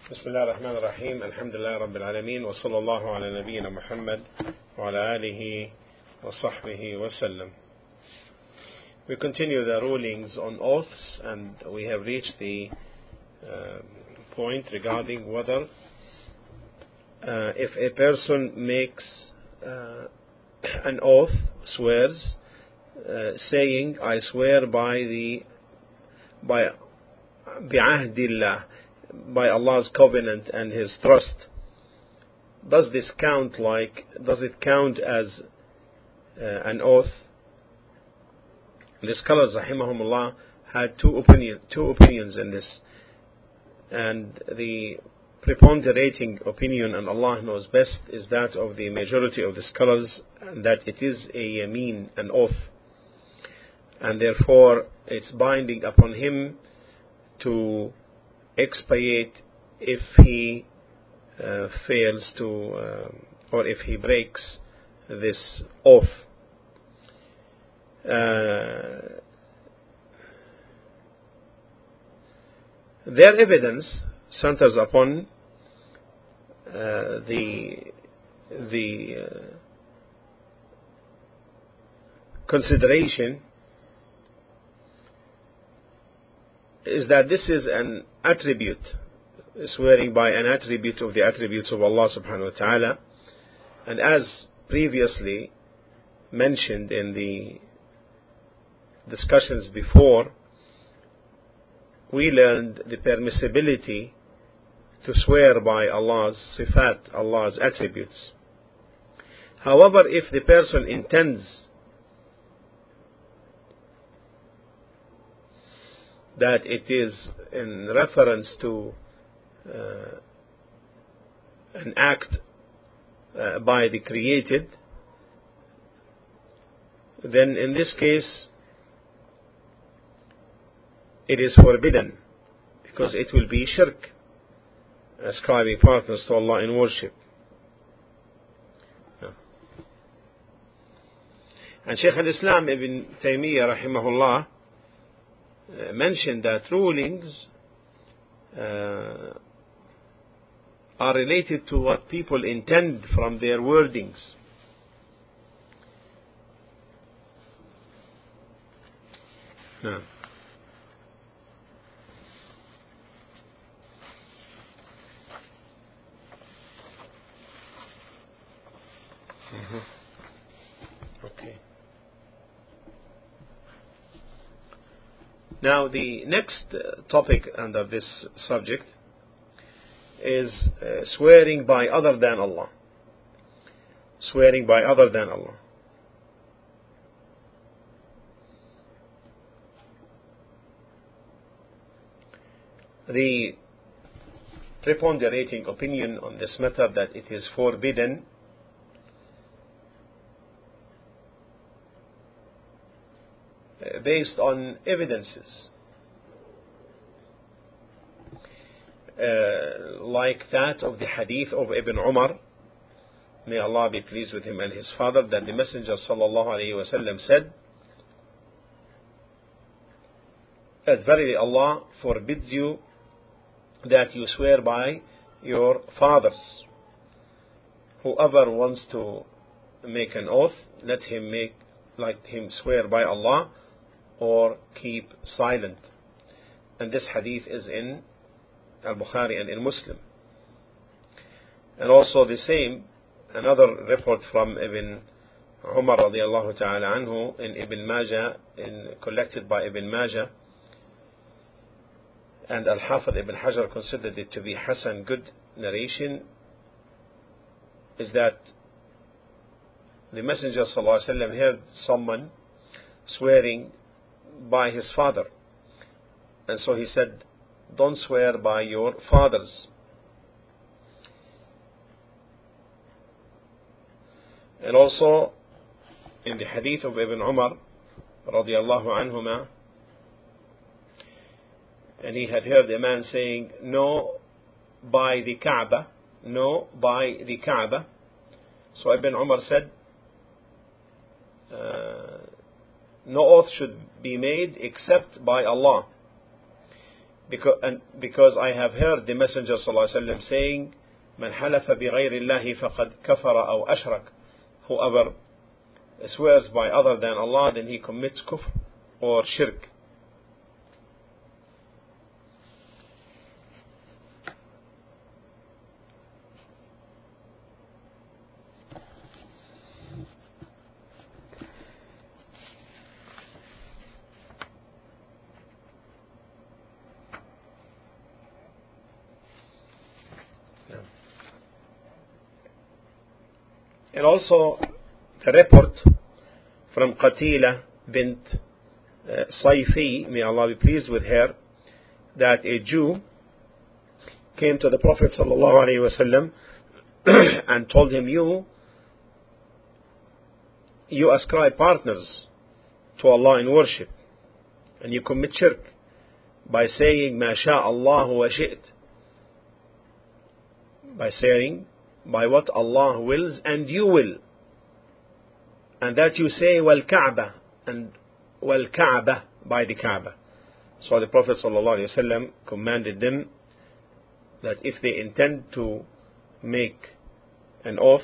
بسم الله الرحمن الرحيم الحمد لله رب العالمين وصلى الله على نبينا محمد وعلى آله وصحبه وسلم. We continue the rulings on oaths, and we have reached the point regarding whether if a person makes an oath, swears, saying, I swear by bi'ahdillah, by Allah's covenant and His trust, does it count as an oath? The scholars rahimahumullah had two opinions in this, and the preponderating opinion, and Allah knows best, is that of the majority of the scholars, and that it is a yameen, an oath, and therefore it's binding upon him to expiate if he fails to or if he breaks this oath. Their evidence centers upon the consideration is that this is an attribute, swearing by an attribute of the attributes of Allah subhanahu wa ta'ala, and as previously mentioned in the discussions before, we learned the permissibility to swear by Allah's sifat, Allah's attributes. However, if the person intends that it is in reference to an act by the created, then in this case it is forbidden, because it will be shirk, ascribing partners to Allah in worship. And Shaykh al-Islam Ibn Taymiyyah rahimahullah mentioned that rulings are related to what people intend from their wordings. No. Okay. Now the next topic under this subject is swearing by other than Allah. Swearing by other than Allah. The preponderating opinion on this matter that it is forbidden based on evidences like that of the hadith of Ibn Umar, may Allah be pleased with him and his father, that the Messenger sallallahu alaihi wasallam said that verily Allah forbids you that you swear by your fathers. Whoever wants to make an oath, let him swear by Allah or keep silent. And this hadith is in Al-Bukhari and in Muslim. And also the same, another report from Ibn Umar radiallahu ta'ala anhu in Ibn Majah, collected by Ibn Majah, and Al-Hafidh Ibn Hajar considered it to be Hasan, good narration, is that the Messenger sallallahu alaihi wasallam heard someone swearing by his father, and so he said, don't swear by your fathers. And also in the hadith of Ibn Umar radiallahu anhuma, and he had heard a man saying, no, by the Kaaba, no, by the Kaaba. So Ibn Umar said, no oath should be made except by Allah. because I have heard the Messenger ﷺ saying, "Man halafa bi ghayri Allahi faqad kafara aw ashrak." Whoever swears by other than Allah, then he commits kufr or shirk. And also the report from Qatila bint Sayfi, may Allah be pleased with her, that a Jew came to the Prophet ﷺ and told him, you ascribe partners to Allah in worship, and you commit shirk by saying "Ma sha Allah wa shi't," by saying by what Allah wills and you will, and that you say wal Kaaba and wal Kaaba by the Kaaba. So the Prophet ﷺ commanded them that if they intend to make an oath,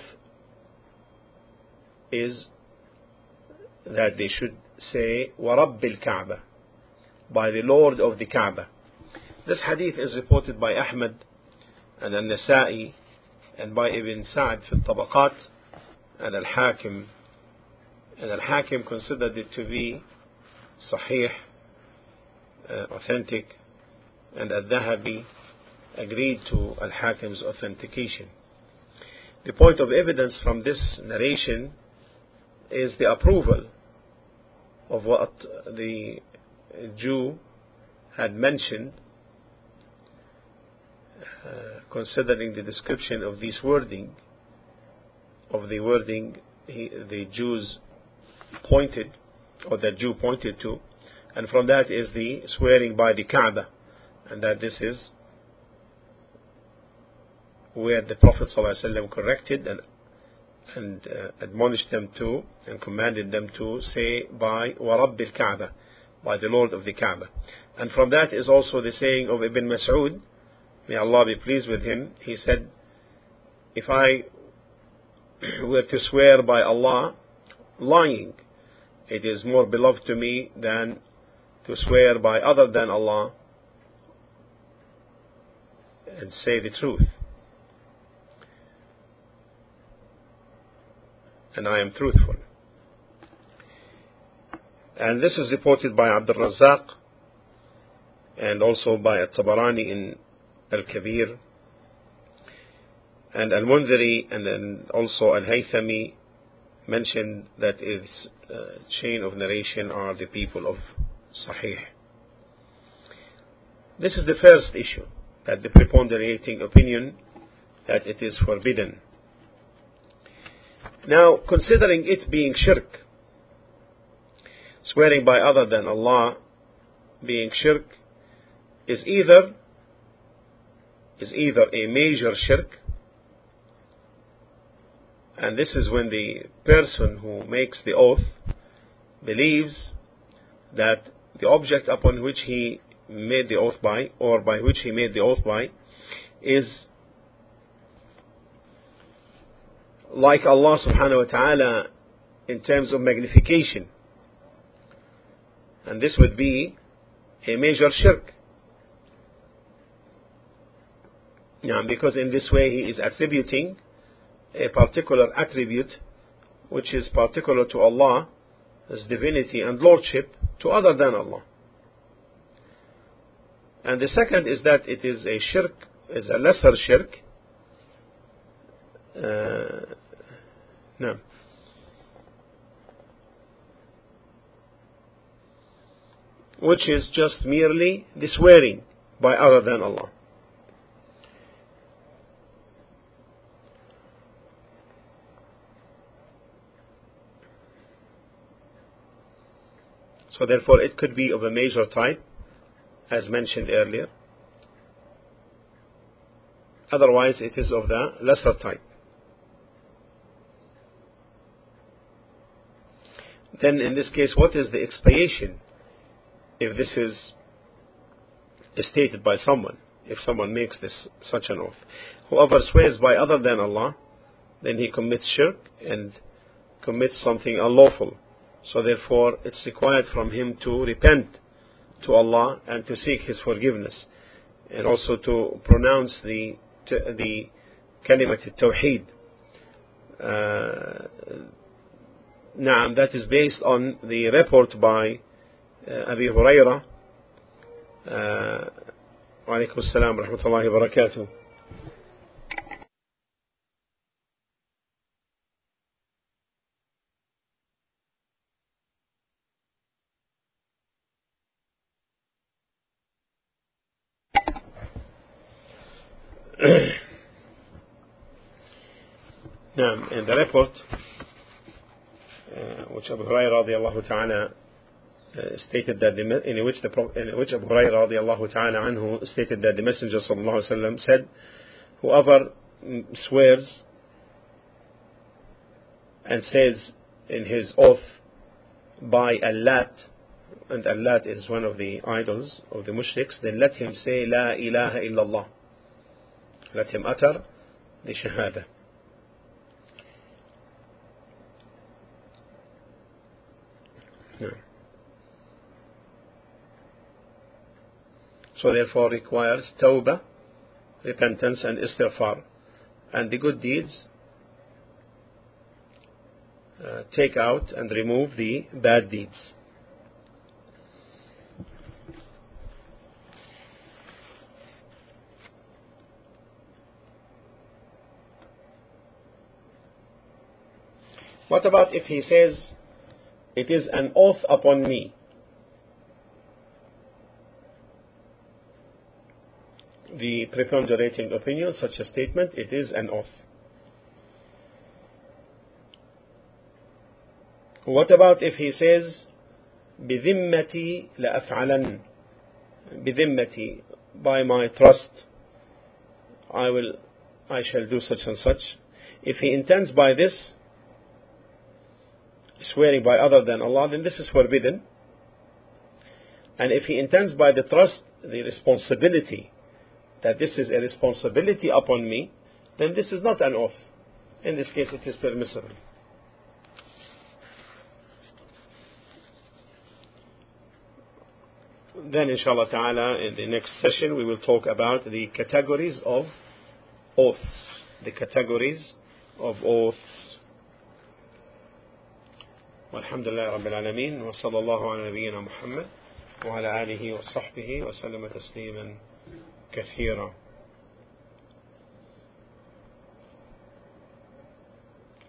is that they should say wa Rabbil Kaaba, by the Lord of the Kaaba. This hadith is reported by Ahmad and An-Nasa'i and by Ibn Sa'd fi al-Tabaqat and Al-Hakim. And Al-Hakim considered it to be sahih, authentic, and Al-Dhahabi agreed to Al-Hakim's authentication. The point of evidence from this narration is the approval of what the Jew had mentioned, considering the description of this wording, the Jews pointed, or the Jew pointed to, and from that is the swearing by the Kaaba, and that this is where the Prophet ﷺ corrected and admonished them to and commanded them to say by wa Rabbil Kaaba, by the Lord of the Kaaba. And from that is also the saying of Ibn Mas'ud, may Allah be pleased with him. He said, if I were to swear by Allah lying, it is more beloved to me than to swear by other than Allah and say the truth. And I am truthful. And this is reported by Abdul Razzaq and also by At-Tabarani in Al-Kabir, and Al-Mundhiri, and then also Al-Haythami mentioned that its chain of narration are the people of Sahih. This is the first issue, that the preponderating opinion that it is forbidden. Now, considering it being shirk, swearing by other than Allah being shirk, is either a major shirk, and this is when the person who makes the oath believes that the object upon which he made the oath by, or by which he made the oath by, is like Allah subhanahu wa ta'ala in terms of magnification, and this would be a major shirk. Because in this way he is attributing a particular attribute which is particular to Allah as divinity and lordship to other than Allah. And the second is that it is a shirk, is a lesser shirk, which is just merely the swearing by other than Allah. So therefore it could be of a major type, as mentioned earlier. Otherwise it is of the lesser type. Then in this case, what is the expiation if this is stated by someone, if someone makes such an oath. Whoever swears by other than Allah, then he commits shirk and commits something unlawful. So therefore it's required from him to repent to Allah and to seek His forgiveness, and also to pronounce the kalimat al-tawheed. Naam, that is based on the report by Abi Hurairah. Wa alaykum as-salam wa rahmatullahi wa barakatuh. In the report which Abu Hurairah radiallahu ta'ala stated that in which Abu Hurairah radiallahu ta'ala anhu stated that the Messenger sallallahu alaihi wasallam said, whoever swears and says in his oath by Allat, and Allat is one of the idols of the mushriks, then let him say La ilaha illallah. Let him utter the shahada. So therefore requires tawbah, repentance and istighfar, and the good deeds take out and remove the bad deeds. What about if he says, it is an oath upon me? The preponderating opinion, such a statement, it is an oath. What about if he says, بِذِمَّتِي لَأَفْعَلَنَّ, بِذِمَّتِي, by my trust, I shall do such and such. If he intends by this, swearing by other than Allah, then this is forbidden. And if he intends by the trust, the responsibility, that this is a responsibility upon me, then this is not an oath. In this case it is permissible. Then inshallah ta'ala in the next session we will talk about the categories of oaths. The categories of oaths. والحمد لله رب العالمين وصلى الله على نبينا محمد وعلى آله وصحبه وسلم تسليما كثيرا.